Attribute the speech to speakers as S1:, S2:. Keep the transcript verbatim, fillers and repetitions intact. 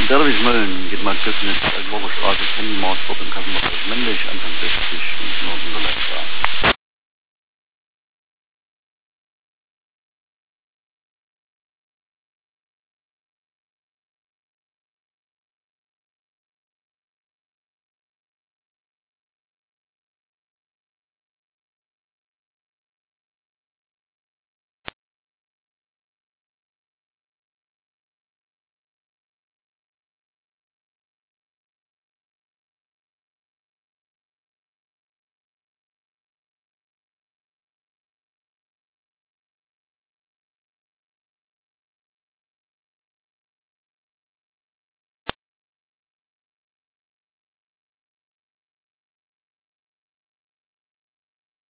S1: Derwischmühlen geht mal Göffnitz, Globerstraße, Pennymaus, Bob in Kassenbach, männlich, Anfang sechzig, und Norden der Leiter.